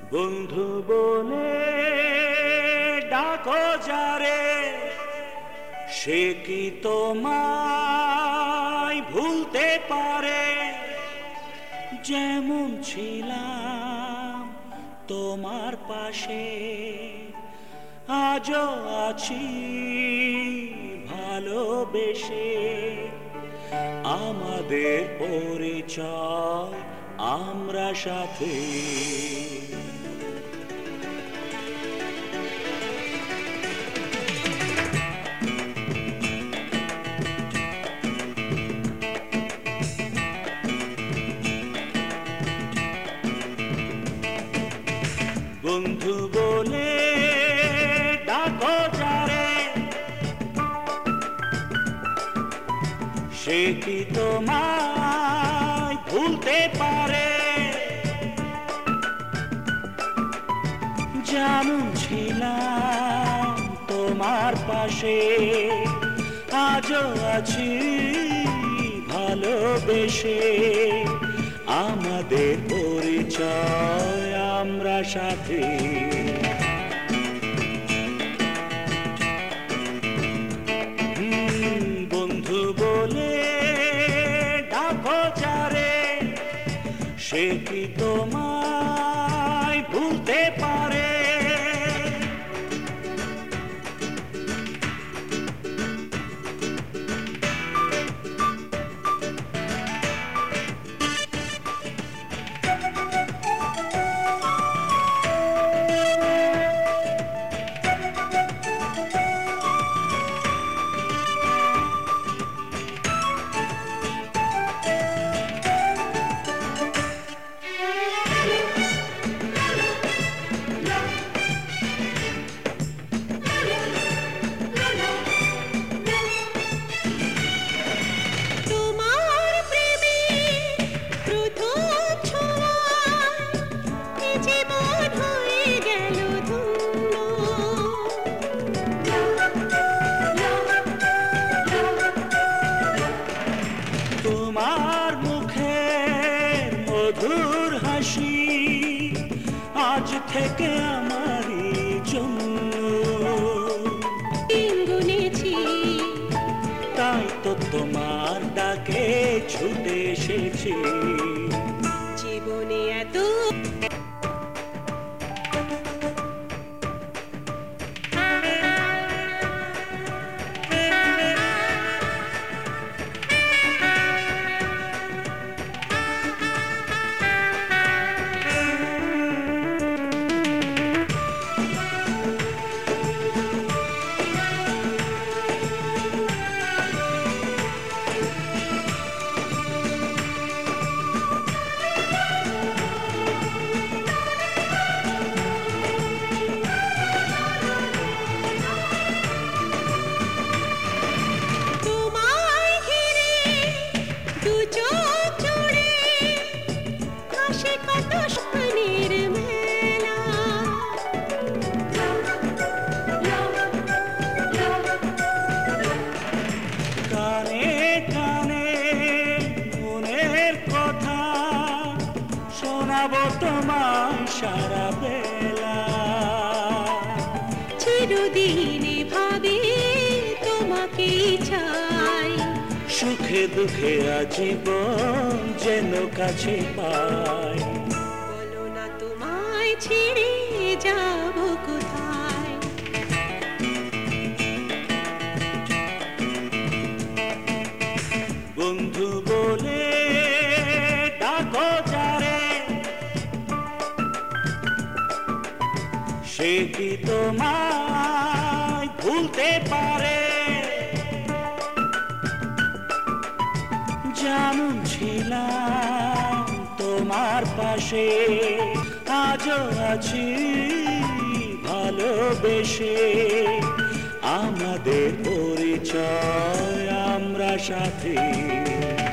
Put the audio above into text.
বন্ধু বলে ডাকো যারে, সে কি তোমায় ভুলতে পারে? যেমন ছিলাম তোমার পাশে, আজও আছি ভালোবেসে। আমাদের পরিচয় আমরা সাথে। বন্ধু বলে ডাকো যারে, সে কি তোমায় ভুলতে পারে? যেমন ছিলাম তোমার পাশে, আজও আছি ভালোবেসে। আমাদের পরিচয় আমরা সাথে। বন্ধু বলে ডাকো যারে, সে কি তোমায় ভুলতে পারে? তোমার মুখের মধুর হাসি আজ থেকে আমারই জন্য গুনেছি। তাই তো তোমার ডাকে ছুটে এসেছি। জীবনে এত তোমায় সারা বেলা। চিরদিনে ভাবি তোমাকেই চাই, সুখে দুঃখে আজীবন যেন কাছে পাই। বলো না তোমায় ছেড়ে যাব কোথায়? বন্ধু বলে ডাকো যারে, সে কি তোমায় ভুলতে পারে? যেমন ছিলাম তোমার পাশে, আজও আছি ভালোবেসে। আমাদের পরিচয় আমরা সাথে।